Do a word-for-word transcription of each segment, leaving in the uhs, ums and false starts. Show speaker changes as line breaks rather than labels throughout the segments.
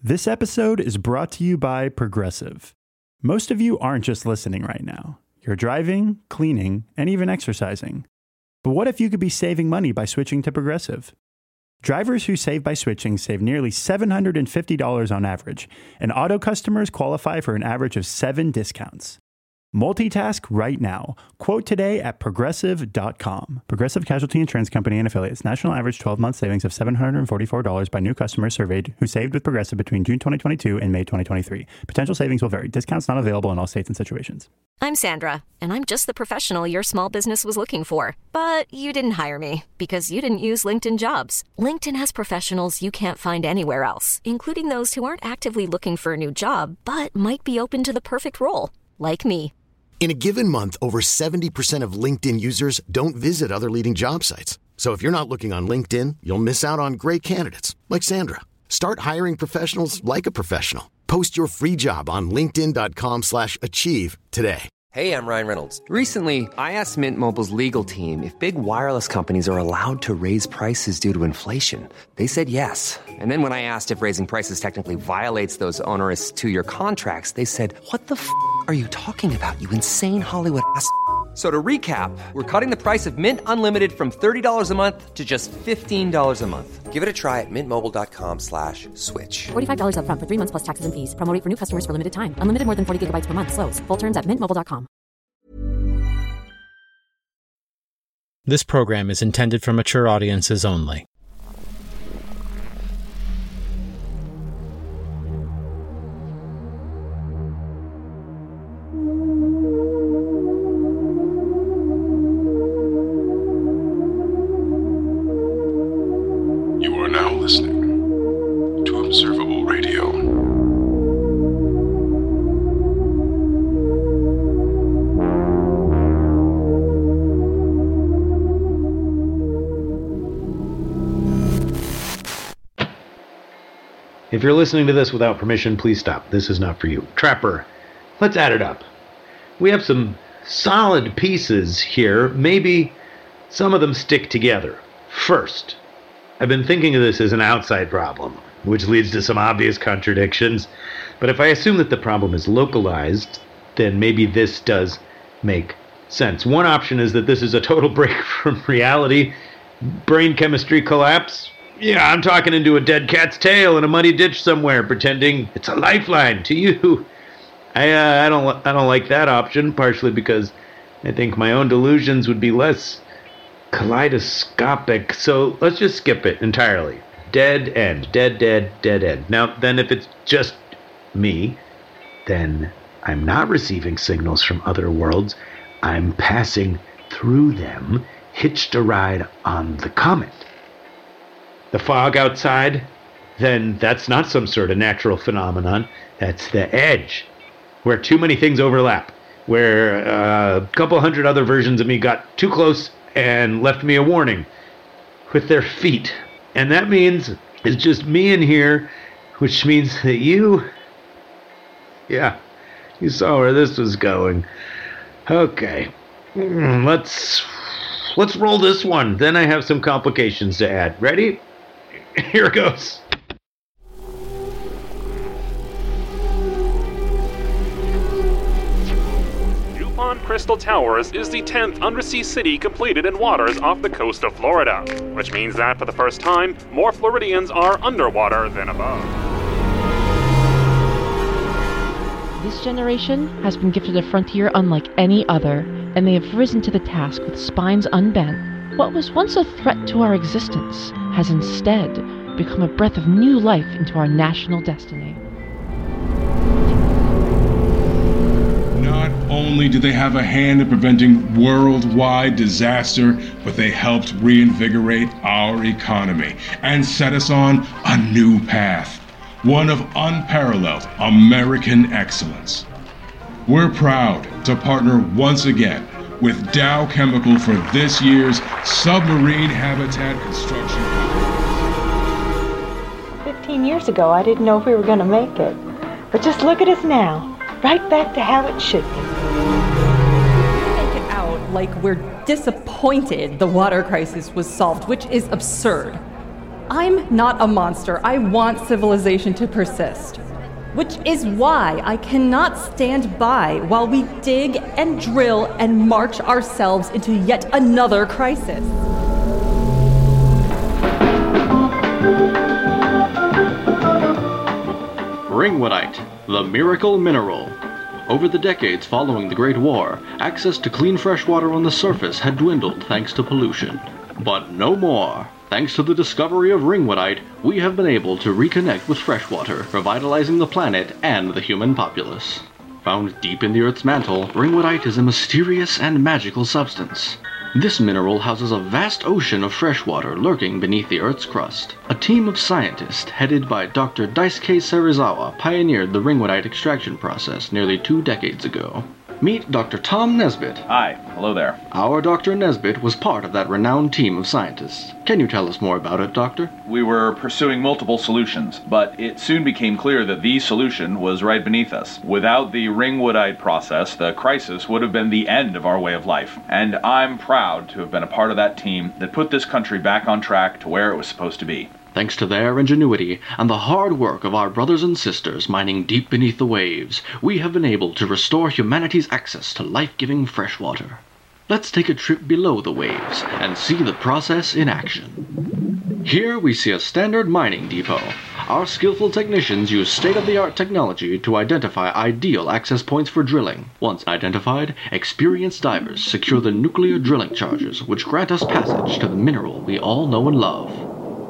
This episode is brought to you by Progressive. Most of you aren't just listening right now. You're driving, cleaning, and even exercising. But what if you could be saving money by switching to Progressive? Drivers who save by switching save nearly seven hundred fifty dollars on average, and auto customers qualify for an average of seven discounts. Multitask right now. Quote today at progressive dot com. Progressive Casualty Insurance Company and Affiliates. National average twelve-month savings of seven hundred forty-four dollars by new customers surveyed who saved with Progressive between June twenty twenty-two and May twenty twenty-three. Potential savings will vary. Discounts not available in all states and situations.
I'm Sandra, and I'm just the professional your small business was looking for. But you didn't hire me because you didn't use LinkedIn Jobs. LinkedIn has professionals you can't find anywhere else, including those who aren't actively looking for a new job, but might be open to the perfect role, like me.
In a given month, over seventy percent of LinkedIn users don't visit other leading job sites. So if you're not looking on LinkedIn, you'll miss out on great candidates like Sandra. Start hiring professionals like a professional. Post your free job on linkedin dot com slash achieve today.
Hey, I'm Ryan Reynolds. Recently, I asked Mint Mobile's legal team if big wireless companies are allowed to raise prices due to inflation. They said yes. And then when I asked if raising prices technically violates those onerous two-year contracts, they said, "What the f*** are you talking about, you insane Hollywood ass f- So to recap, we're cutting the price of Mint Unlimited from thirty dollars a month to just fifteen dollars a month. Give it a try at mintmobile.com slash switch.
forty-five dollars up front for three months plus taxes and fees. Promo rate for new customers for limited time. Unlimited more than forty gigabytes per month. Slows full terms at mint mobile dot com.
This program is intended for mature audiences only.
You are now listening to Observable Radio.
If you're listening to this without permission, please stop. This is not for you. Trapper, let's add it up. We have some solid pieces here. Maybe some of them stick together. First, I've been thinking of this as an outside problem, which leads to some obvious contradictions. But if I assume that the problem is localized, then maybe this does make sense. One option is that this is a total break from reality. Brain chemistry collapse. Yeah, I'm talking into a dead cat's tail in a muddy ditch somewhere, pretending it's a lifeline to you. I uh, I don't I don't like that option, partially because I think my own delusions would be less kaleidoscopic. So let's just skip it entirely. Dead end, dead, dead, dead end. Now, then, if it's just me, then I'm not receiving signals from other worlds. I'm passing through them, hitched a ride on the comet. The fog outside, then that's not some sort of natural phenomenon. That's the edge, where too many things overlap, where uh, a couple hundred other versions of me got too close and left me a warning with their feet. And that means it's just me in here, which means that you, yeah, you saw where this was going. Okay, let's, let's roll this one. Then I have some complications to add. Ready? Here goes.
DuPont Crystal Towers is the tenth undersea city completed in waters off the coast of Florida, which means that for the first time, more Floridians are underwater than above.
This generation has been gifted a frontier unlike any other, and they have risen to the task with spines unbent. What was once a threat to our existence has instead become a breath of new life into our national destiny.
Not only do they have a hand in preventing worldwide disaster, but they helped reinvigorate our economy and set us on a new path, one of unparalleled American excellence. We're proud to partner once again with Dow Chemical for this year's Submarine Habitat Construction.
Fifteen years ago, I didn't know if we were going to make it. But just look at us now, right back to how it should be.
Make it out like we're disappointed the water crisis was solved, which is absurd. I'm not a monster. I want civilization to persist. Which is why I cannot stand by while we dig and drill and march ourselves into yet another crisis.
Ringwoodite, the miracle mineral. Over the decades following the Great War, access to clean fresh water on the surface had dwindled thanks to pollution. But no more. Thanks to the discovery of ringwoodite, we have been able to reconnect with freshwater, revitalizing the planet and the human populace. Found deep in the Earth's mantle, ringwoodite is a mysterious and magical substance. This mineral houses a vast ocean of freshwater lurking beneath the Earth's crust. A team of scientists headed by Doctor Daisuke Serizawa pioneered the ringwoodite extraction process nearly two decades ago. Meet Doctor Tom Nesbitt.
Hi, hello there.
Our Doctor Nesbitt was part of that renowned team of scientists. Can you tell us more about it, Doctor?
We were pursuing multiple solutions, but it soon became clear that the solution was right beneath us. Without the ringwoodite process, the crisis would have been the end of our way of life. And I'm proud to have been a part of that team that put this country back on track to where it was supposed to be.
Thanks to their ingenuity and the hard work of our brothers and sisters mining deep beneath the waves, we have been able to restore humanity's access to life-giving fresh water. Let's take a trip below the waves and see the process in action. Here we see a standard mining depot. Our skillful technicians use state-of-the-art technology to identify ideal access points for drilling. Once identified, experienced divers secure the nuclear drilling charges, which grant us passage to the mineral we all know and love.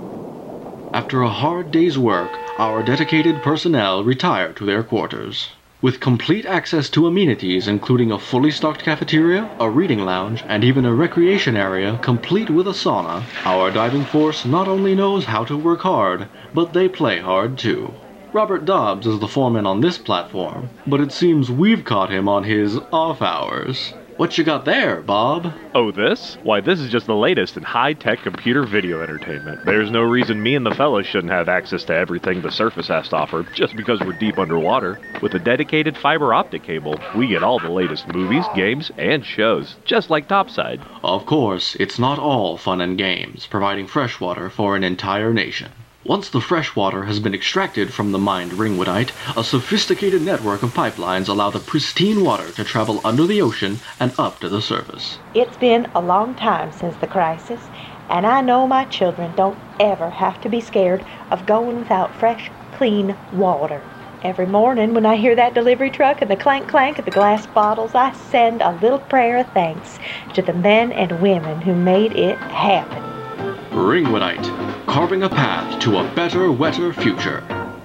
After a hard day's work, our dedicated personnel retire to their quarters. With complete access to amenities including a fully stocked cafeteria, a reading lounge, and even a recreation area complete with a sauna, our diving force not only knows how to work hard, but they play hard too. Robert Dobbs is the foreman on this platform, but it seems we've caught him on his off hours. What you got there, Bob?
Oh, this? Why, this is just the latest in high-tech computer video entertainment. There's no reason me and the fellas shouldn't have access to everything the surface has to offer just because we're deep underwater. With a dedicated fiber optic cable, we get all the latest movies, games, and shows, just like Topside.
Of course, it's not all fun and games, providing fresh water for an entire nation. Once the fresh water has been extracted from the mined ringwoodite, a sophisticated network of pipelines allow the pristine water to travel under the ocean and up to the surface.
It's been a long time since the crisis, and I know my children don't ever have to be scared of going without fresh, clean water. Every morning when I hear that delivery truck and the clank-clank of the glass bottles, I send a little prayer of thanks to the men and women who made it happen.
Ringwoodite, carving a path to a better, wetter future.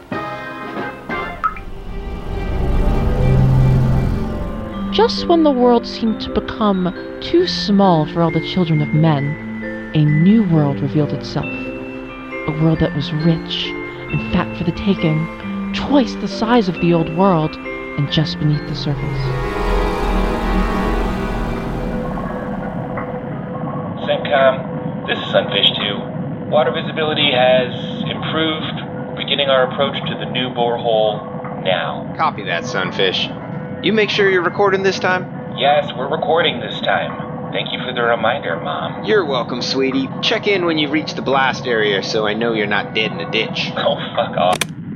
Just when the world seemed to become too small for all the children of men, a new world revealed itself. A world that was rich and fat for the taking, twice the size of the old world, and just beneath the surface.
CENTCOM, this is Sunfish two. Water visibility has improved. Beginning our approach to the new borehole now.
Copy that, Sunfish. You make sure you're recording this time?
Yes, we're recording this time. Thank you for the reminder, Mom.
You're welcome, sweetie. Check in when you reach the blast area so I know you're not dead in a ditch.
Oh, fuck off.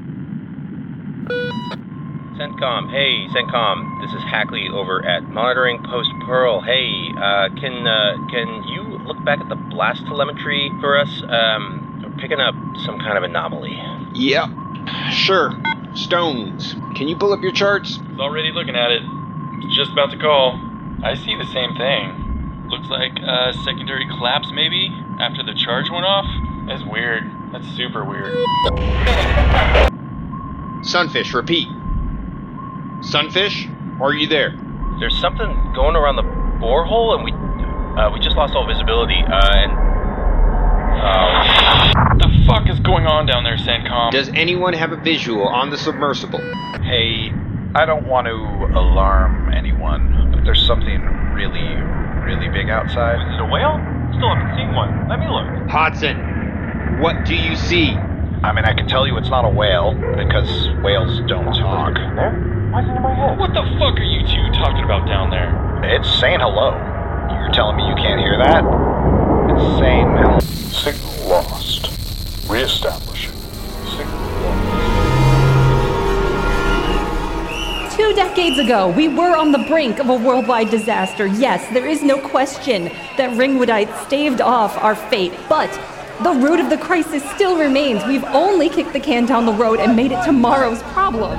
CENTCOM, hey, CENTCOM, this is Hackley over at Monitoring Post Pearl. Hey, uh, can, uh, can you look back at the blast telemetry for us? Um, we're picking up some kind of anomaly.
Yep, sure. Stones. Can you pull up your charts?
I was already looking at it. It's just about to call. I see the same thing. Looks like a secondary collapse, maybe, after the charge went off. That's weird. That's super weird.
Sunfish, repeat. Sunfish, are you there?
There's something going around the borehole, and we uh, we just lost all visibility, uh, and... Uh,
what the fuck is going on down there, CENTCOM?
Does anyone have a visual on the submersible?
Hey, I don't want to alarm anyone, but there's something really, really big outside.
Is it a whale? Still haven't seen one. Let me look.
Hodson, what do you see?
I mean, I can tell you it's not a whale, because whales don't talk.
There? Why is it in my head? What the fuck are you two talking about down there?
It's saying hello. You're telling me you can't hear that? It's saying hello. Signal lost.
reestablishing signal.
Two decades ago, we were on the brink of a worldwide disaster. Yes, there is no question that Ringwoodites staved off our fate, but the root of the crisis still remains. We've only kicked the can down the road and made it tomorrow's problem.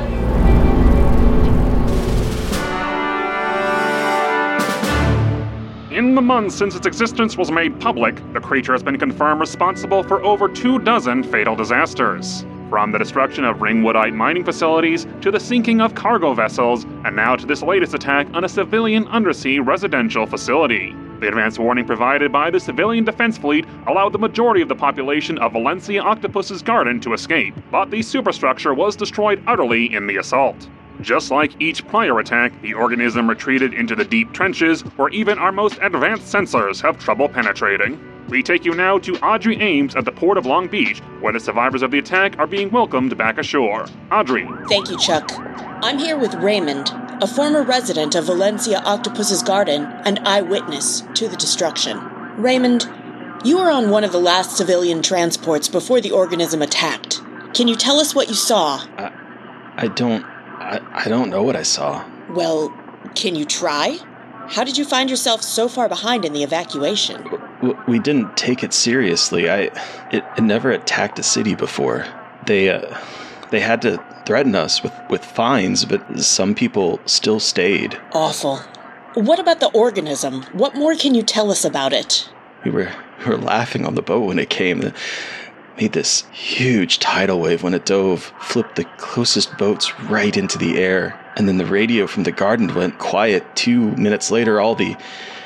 In the months since its existence was made public, the creature has been confirmed responsible for over two dozen fatal disasters. From the destruction of Ringwoodite mining facilities, to the sinking of cargo vessels, and now to this latest attack on a civilian undersea residential facility. The advance warning provided by the Civilian Defense Fleet allowed the majority of the population of Valencia Octopus's Garden to escape, but the superstructure was destroyed utterly in the assault. Just like each prior attack, the organism retreated into the deep trenches where even our most advanced sensors have trouble penetrating. We take you now to Audrey Ames at the port of Long Beach, where the survivors of the attack are being welcomed back ashore. Audrey.
Thank you, Chuck. I'm here with Raymond, a former resident of Valencia Octopus's Garden and eyewitness to the destruction. Raymond, you were on one of the last civilian transports before the organism attacked. Can you tell us what you saw?
I, I don't... I, I don't know what I saw.
Well, can you try? How did you find yourself so far behind in the evacuation?
W- we didn't take it seriously. I... It, it never attacked a city before. They, uh... They had to threaten us with, with fines, but some people still stayed.
Awful. What about the organism? What more can you tell us about it?
We were, we were laughing on the boat when it came. It made this huge tidal wave when it dove, flipped the closest boats right into the air. And then the radio from the garden went quiet. Two minutes later, all the,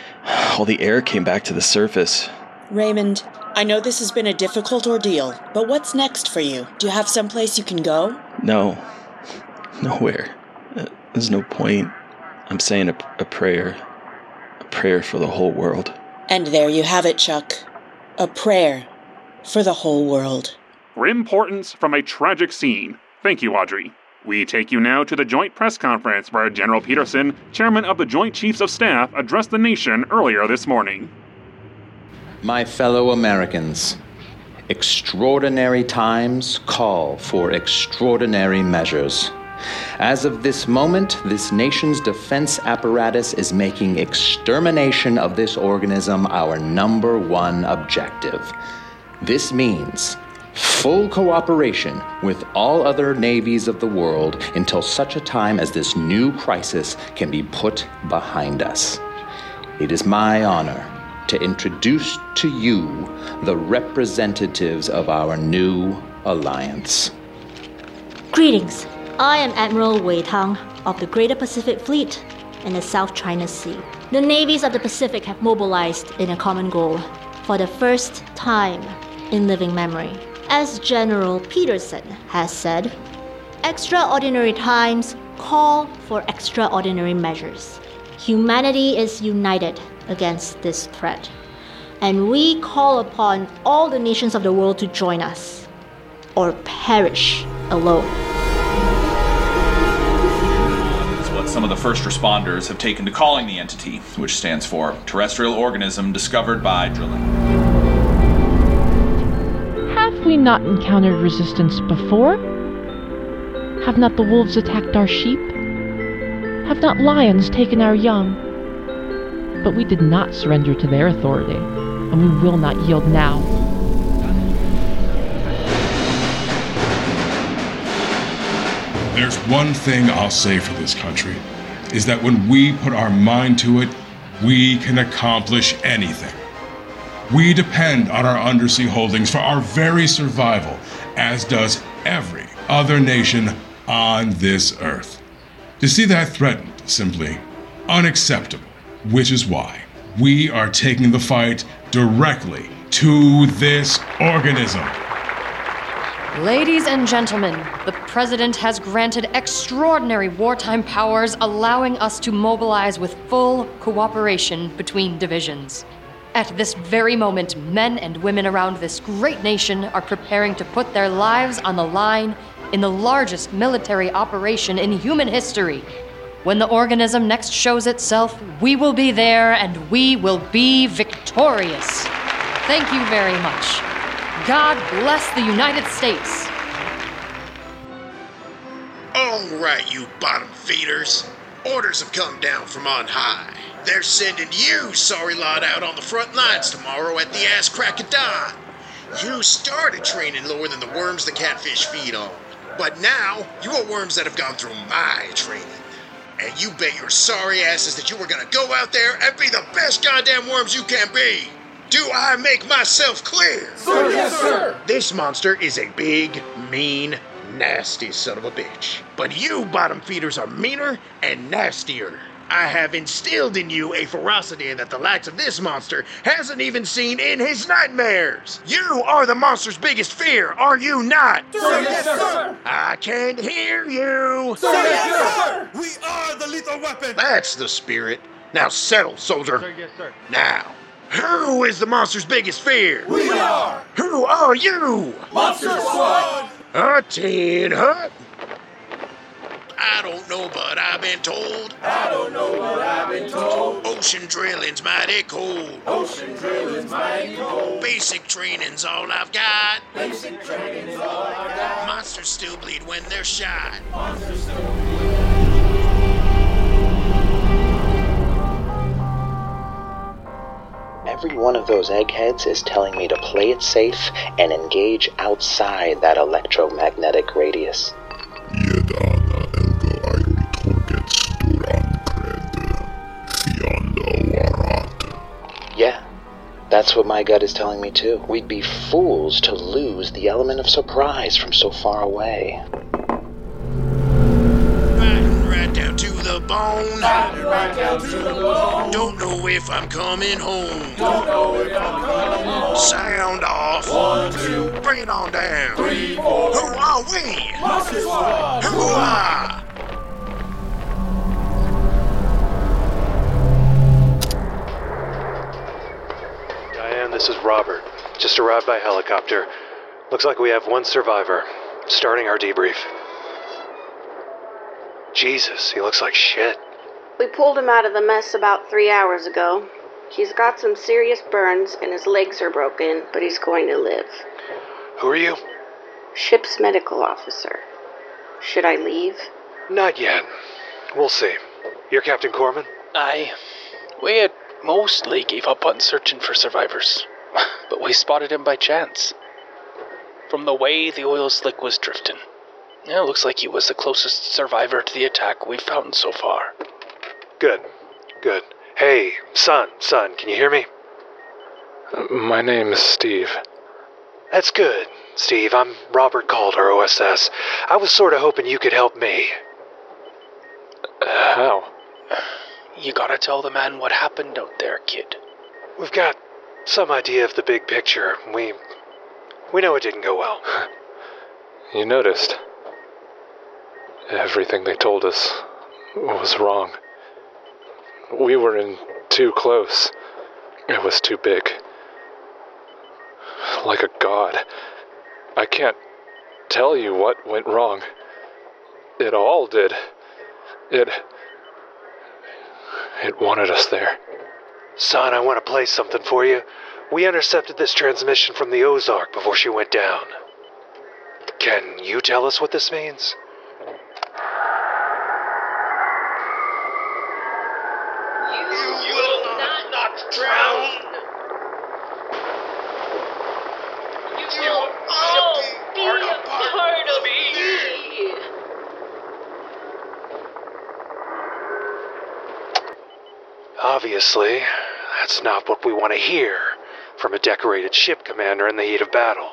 all the air came back to the surface.
Raymond, I know this has been a difficult ordeal, but what's next for you? Do you have someplace you can go?
No. Nowhere. Uh, there's no point. I'm saying a, a prayer. A prayer for the whole world.
And there you have it, Chuck. A prayer for the whole world.
Grim portents from a tragic scene. Thank you, Audrey. We take you now to the joint press conference where General Peterson, chairman of the Joint Chiefs of Staff, addressed the nation earlier this morning.
My fellow Americans, extraordinary times call for extraordinary measures. As of this moment, this nation's defense apparatus is making extermination of this organism our number one objective. This means full cooperation with all other navies of the world until such a time as this new crisis can be put behind us. It is my honor to introduce to you the representatives of our new alliance.
Greetings. I am Admiral Wei Tang of the Greater Pacific Fleet in the South China Sea. The navies of the Pacific have mobilized in a common goal for the first time in living memory. As General Peterson has said, extraordinary times call for extraordinary measures. Humanity is united against this threat, and we call upon all the nations of the world to join us, or perish alone.
It's what some of the first responders have taken to calling the entity, which stands for Terrestrial Organism Discovered by Drilling.
Have we not encountered resistance before? Have not the wolves attacked our sheep? Have not lions taken our young? But we did not surrender to their authority, and we will not yield now.
There's one thing I'll say for this country, is that when we put our mind to it, we can accomplish anything. We depend on our undersea holdings for our very survival, as does every other nation on this earth. To see that threatened is simply unacceptable. Which is why we are taking the fight directly to this organism.
Ladies and gentlemen, the President has granted extraordinary wartime powers, allowing us to mobilize with full cooperation between divisions. At this very moment, men and women around this great nation are preparing to put their lives on the line in the largest military operation in human history. When the organism next shows itself, we will be there and we will be victorious. Thank you very much. God bless the United States.
All right, you bottom feeders. Orders have come down from on high. They're sending you, sorry lot, out on the front lines tomorrow at the ass crack of dawn. You started training lower than the worms the catfish feed on. But now, you are worms that have gone through my training. And you bet your sorry asses that you were gonna go out there and be the best goddamn worms you can be. Do I make myself clear?
Sir, yes, sir.
This monster is a big, mean, nasty son of a bitch. But you bottom feeders are meaner and nastier. I have instilled in you a ferocity that the likes of this monster hasn't even seen in his nightmares. You are the monster's biggest fear, are you not?
Sir, yes, sir.
I can't hear you.
Sir, yes, sir. We are the lethal weapon.
That's the spirit. Now settle, soldier.
Sir, yes, sir.
Now, who is the monster's biggest fear?
We are.
Who are you?
Monster Squad.
A tin hut. I don't know, but I've been told.
I don't know, but I've been told.
Ocean drilling's mighty cold.
Ocean drilling's mighty cold.
Basic training's all I've got.
Basic training's all I've got.
Monsters still bleed when they're shot.
Monsters still bleed.
Every one of those eggheads is telling me to play it safe and engage outside that electromagnetic radius. Yeah, that's what my gut is telling me too. We'd be fools to lose the element of surprise from so far away.
Riding right down to the bone.
Riding right down to the bone.
Don't know if I'm coming home.
Don't know if I'm coming home.
Sound off.
One, two.
Bring it on down.
Three, four.
Who are we?
Monster Squad.
Who are?
This is Robert. Just arrived by helicopter. Looks like we have one survivor. Starting our debrief. Jesus, he looks like shit.
We pulled him out of the mess about three hours ago. He's got some serious burns and his legs are broken, but he's going to live.
Who are you?
Ship's medical officer. Should I leave?
Not yet. We'll see. You're Captain Corman?
Aye. We had mostly gave up on searching for survivors, but we spotted him by chance. From the way the oil slick was drifting, it looks like he was the closest survivor to the attack we've found so far.
Good, good. Hey, son, son, can you hear me?
My name is Steve.
That's good, Steve. I'm Robert Calder, O S S. I was sort of hoping you could help me.
How?
You gotta tell the man what happened out there, kid.
We've got some idea of the big picture. We... we know it didn't go well.
You noticed. Everything they told us was wrong. We were in too close. It was too big. Like a god. I can't tell you what went wrong. It all did. It... It wanted us there.
Son, I want to play something for you. We intercepted this transmission from the Ozark before she went down. Can you tell us what this means?
You will not, not drown.
You will all be a part of me.
Obviously, that's not what we want to hear from a decorated ship commander in the heat of battle.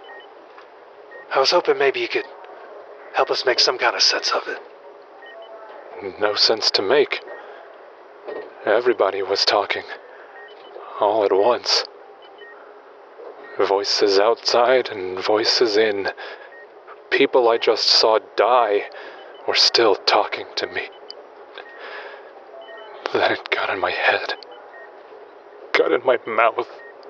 I was hoping maybe you could help us make some kind of sense of it.
No sense to make. Everybody was talking. All at once. Voices outside and voices in. People I just saw die were still talking to me. Then it got in my head. Got in my mouth.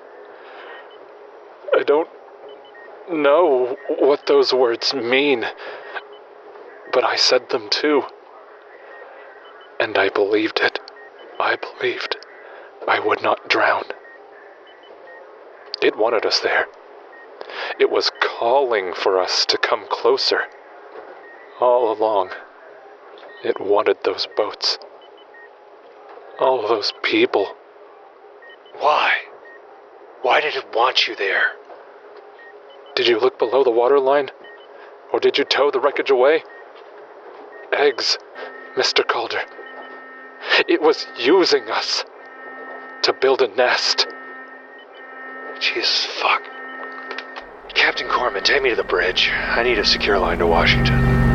I don't know what those words mean, but I said them too. And I believed it. I believed I would not drown. It wanted us there. It was calling for us to come closer. All along, it wanted those boats. All those people.
Why? Why did it want you there?
Did you look below the waterline? Or did you tow the wreckage away? Eggs, Mister Calder. It was using us to build a nest.
Jesus, fuck. Captain Corman, take me to the bridge. I need a secure line to Washington.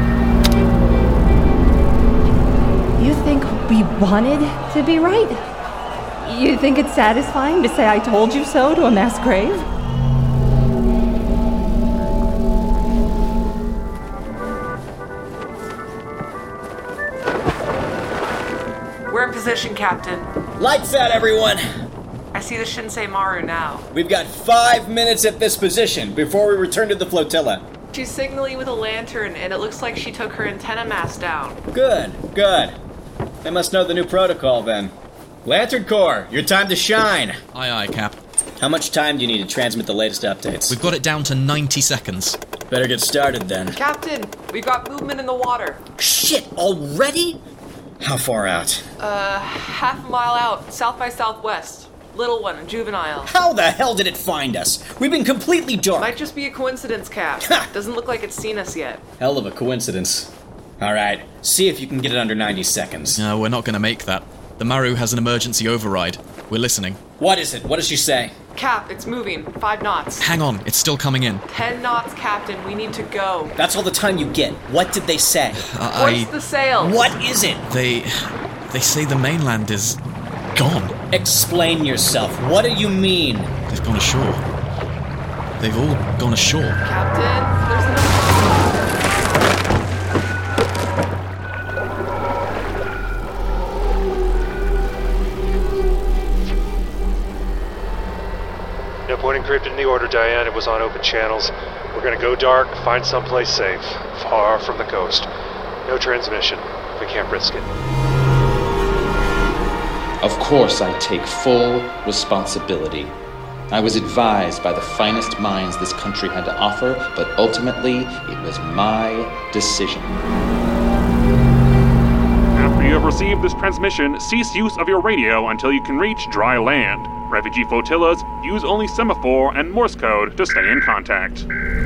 You think we wanted to be right? You think it's satisfying to say I told you so to a mass grave?
We're in position, Captain.
Lights out, everyone!
I see the Shinsei Maru now.
We've got five minutes at this position before we return to the flotilla.
She's signaling with a lantern, and it looks like she took her antenna mast down.
Good, good. They must know the new protocol, then. Lantern Corps, your time to shine.
Aye, aye, Cap.
How much time do you need to transmit the latest updates?
We've got it down to ninety seconds.
Better get started, then.
Captain, we've got movement in the water.
Shit, already? How far out?
Uh, half a mile out, south by southwest. Little one, juvenile.
How the hell did it find us? We've been completely dark.
Might just be a coincidence, Cap. Doesn't look like it's seen us yet.
Hell of a coincidence. Alright, see if you can get it under ninety seconds.
No, we're not going to make that. The Maru has an emergency override. We're listening.
What is it? What does she say?
Cap, it's moving. Five knots.
Hang on, it's still coming in.
Ten knots, Captain. We need to go.
That's all the time you get. What did they say?
Uh,
Hoist
I...
the sail.
What is it?
They... They say the mainland is... gone.
Explain yourself. What do you mean?
They've gone ashore. They've all gone ashore.
Captain, there's no...
No point encrypted the order, Diane. It was on open channels. We're gonna go dark, find someplace safe, far from the coast. No transmission. We can't risk it.
Of course I take full responsibility. I was advised by the finest minds this country had to offer, but ultimately it was my decision.
After you have received this transmission, cease use of your radio until you can reach dry land. Refugee flotillas use only semaphore and Morse code to stay in contact.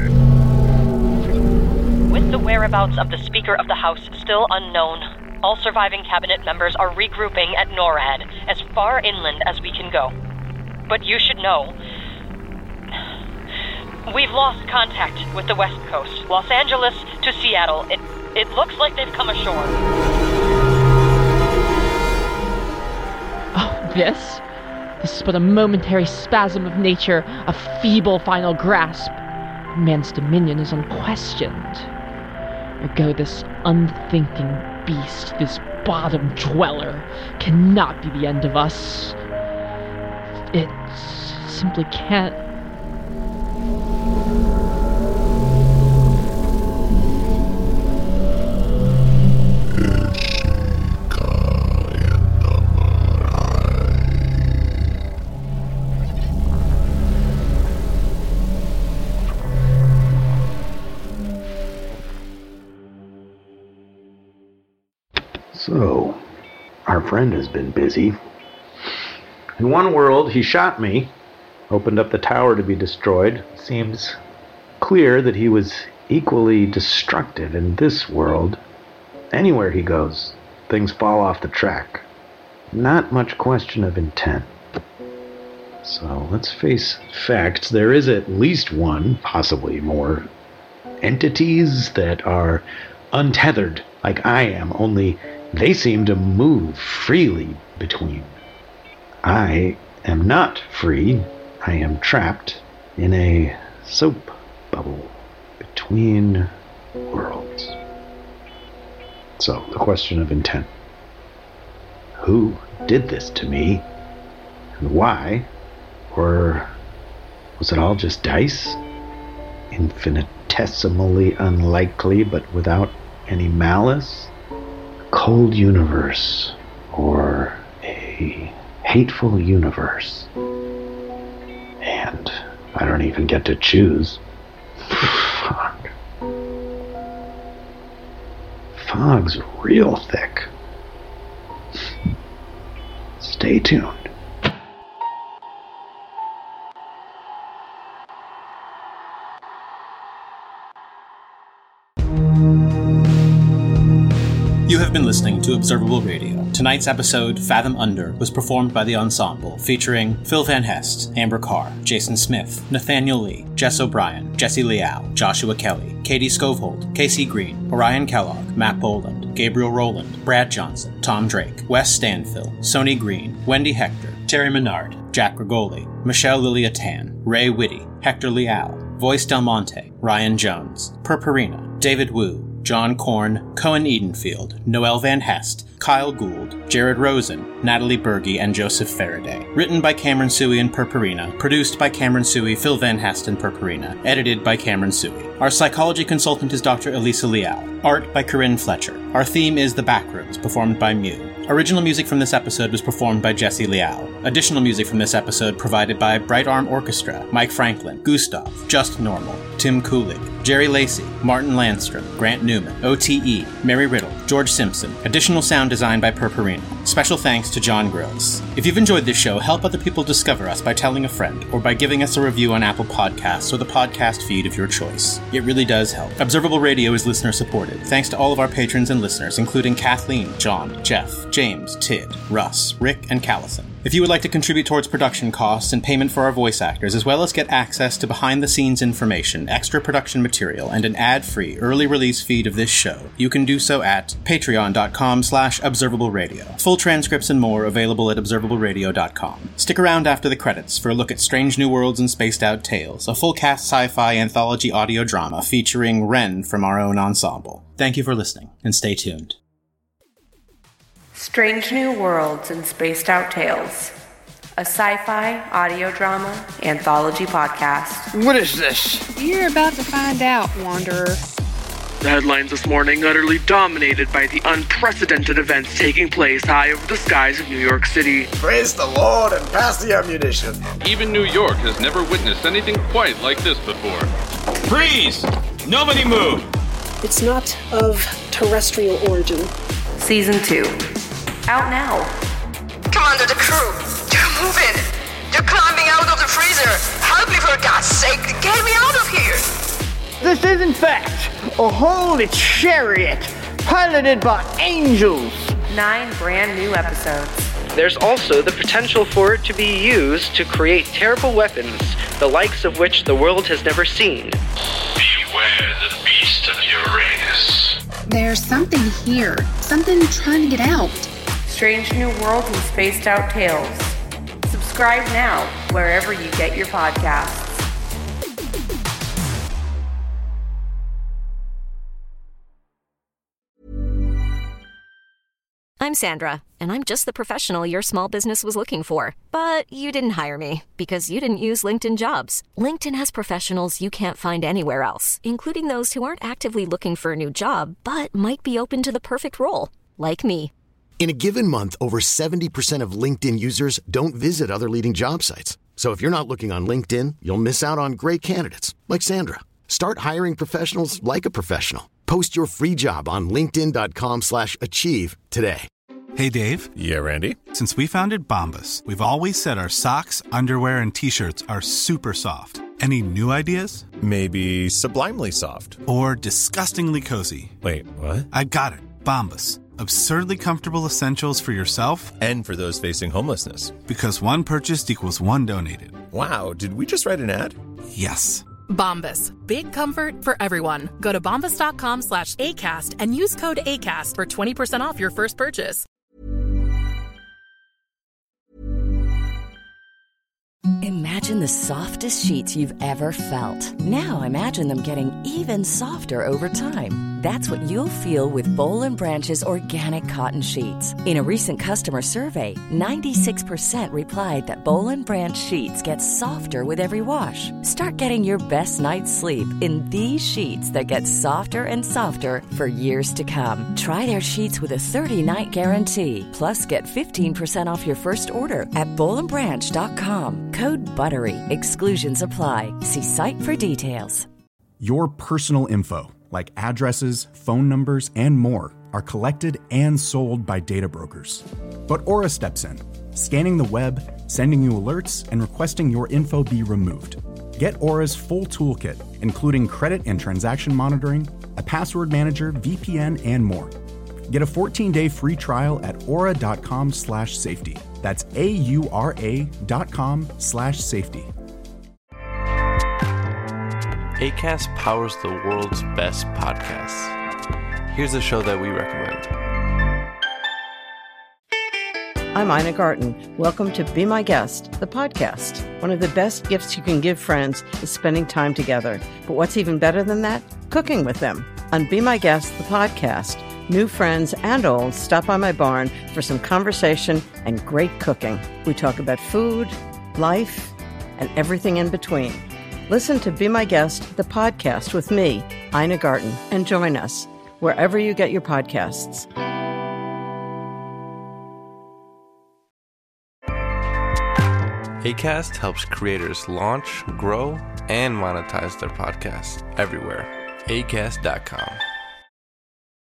With the whereabouts of the Speaker of the House still unknown, all surviving cabinet members are regrouping at NORAD, as far inland as we can go. But you should know, we've lost contact with the West Coast. Los Angeles to Seattle. It, it looks like they've come ashore.
Oh, this? This is but a momentary spasm of nature, a feeble final grasp. Man's dominion is unquestioned. Ergo, this unthinking beast, this bottom dweller, cannot be the end of us. It simply can't.
So, our friend has been busy. In one world, he shot me, opened up the tower to be destroyed. Seems clear that he was equally destructive in this world. Anywhere he goes, things fall off the track. Not much question of intent. So, let's face facts. There is at least one, possibly more, entities that are untethered, like I am, only they seem to move freely between. I am not free. I am trapped in a soap bubble between worlds. So, the question of intent. Who did this to me? And why? Or was it all just dice? Infinitesimally unlikely, but without any malice? Cold universe, or a hateful universe. And I don't even get to choose. Fog. Fog's real thick. Stay tuned.
You have been listening to Observable Radio. Tonight's episode, Fathom Under, was performed by the Ensemble, featuring Phil Van Hest, Amber Carr, Jason Smith, Nathaniel Lee, Jess O'Brien, Jesse Liao, Joshua Kelly, Katie Scovehold, Casey Green, Orion Kellogg, Matt Boland, Gabriel Rowland, Brad Johnson, Tom Drake, Wes Stanfill, Sony Green, Wendy Hector, Terry Menard, Jack Grigoli, Michelle Lilia Tan, Ray Whitty, Hector Leal, Voice Del Monte, Ryan Jones, Purpurina, David Wu, John Korn, Cohen Edenfield, Noel Van Hest, Kyle Gould, Jared Rosen, Natalie Berge, and Joseph Faraday. Written by Cameron Suey and Purpurina. Produced by Cameron Suey, Phil Van Hest, and Purpurina. Edited by Cameron Suey. Our psychology consultant is Doctor Elisa Liao. Art by Corinne Fletcher. Our theme is The Backrooms, performed by Mew. Original music from this episode was performed by Jesse Liao. Additional music from this episode provided by Bright Arm Orchestra, Mike Franklin, Gustav, Just Normal, Tim Kulig, Jerry Lacey, Martin Landstrom, Grant Newman, O T E, Mary Riddle, George Simpson. Additional sound design by Purpurina. Special thanks to John Grills. If you've enjoyed this show, help other people discover us by telling a friend or by giving us a review on Apple Podcasts or the podcast feed of your choice. It really does help. Observable Radio is listener supported. Thanks to all of our patrons and listeners, including Kathleen, John, Jeff, James, Tid, Russ, Rick, and Callison. If you would like to contribute towards production costs and payment for our voice actors, as well as get access to behind-the-scenes information, extra production material, and an ad-free, early release feed of this show, you can do so at patreon.com slash observableradio. Full transcripts and more available at observable radio dot com. Stick around after the credits for a look at Strange New Worlds and Spaced Out Tales, a full-cast sci-fi anthology audio drama featuring Ren from our own ensemble. Thank you for listening, and stay tuned.
Strange New Worlds and Spaced Out Tales, a sci-fi audio drama anthology podcast.
What is this?
You're about to find out, Wanderer.
The headlines this morning utterly dominated by the unprecedented events taking place high over the skies of New York City.
Praise the Lord and pass the ammunition.
Even New York has never witnessed anything quite like this before.
Freeze! Nobody move!
It's not of terrestrial origin.
Season two. Out now.
Commander, the crew. They're moving. They're climbing out of the freezer. Help me for God's sake. Get me out of here.
This is, in fact, a holy chariot piloted by angels.
Nine brand new episodes.
There's also the potential for it to be used to create terrible weapons, the likes of which the world has never seen.
Beware the beast of Uranus.
There's something here. Something trying to get out.
Strange New Worlds and Spaced Out Tales. Subscribe now, wherever you get your podcasts.
I'm Sandra, and I'm just the professional your small business was looking for. But you didn't hire me, because you didn't use LinkedIn Jobs. LinkedIn has professionals you can't find anywhere else, including those who aren't actively looking for a new job, but might be open to the perfect role, like me.
In a given month, over seventy percent of LinkedIn users don't visit other leading job sites. So if you're not looking on LinkedIn, you'll miss out on great candidates, like Sandra. Start hiring professionals like a professional. Post your free job on linkedin.com slash achieve today.
Hey, Dave.
Yeah, Randy.
Since we founded Bombas, we've always said our socks, underwear, and T-shirts are super soft. Any new ideas?
Maybe sublimely soft.
Or disgustingly cozy.
Wait, what?
I got it. Bombas. Absurdly comfortable essentials for yourself
and for those facing homelessness.
Because one purchased equals one donated.
Wow, did we just write an ad?
Yes.
Bombas. Big comfort for everyone. Go to bombas.com slash ACAST and use code ACAST for twenty percent off your first purchase.
Imagine the softest sheets you've ever felt. Now imagine them getting even softer over time. That's what you'll feel with Boll and Branch's organic cotton sheets. In a recent customer survey, ninety-six percent replied that Boll and Branch sheets get softer with every wash. Start getting your best night's sleep in these sheets that get softer and softer for years to come. Try their sheets with a thirty-night guarantee. Plus, get fifteen percent off your first order at boll and branch dot com. Code BUTTERY. Exclusions apply. See site for details.
Your personal info, like addresses, phone numbers, and more, are collected and sold by data brokers. But Aura steps in, scanning the web, sending you alerts, and requesting your info be removed. Get Aura's full toolkit, including credit and transaction monitoring, a password manager, V P N, and more. Get a fourteen-day free trial at aura.com slash safety. That's A-U-R-A dot com slash safety.
Acast powers the world's best podcasts. Here's a show that we recommend.
I'm Ina Garten. Welcome to Be My Guest, the podcast. One of the best gifts you can give friends is spending time together. But what's even better than that? Cooking with them. On Be My Guest, the podcast, new friends and old stop by my barn for some conversation and great cooking. We talk about food, life, and everything in between. Listen to Be My Guest, the podcast with me, Ina Garten, and join us wherever you get your podcasts.
Acast helps creators launch, grow, and monetize their podcasts everywhere. acast dot com.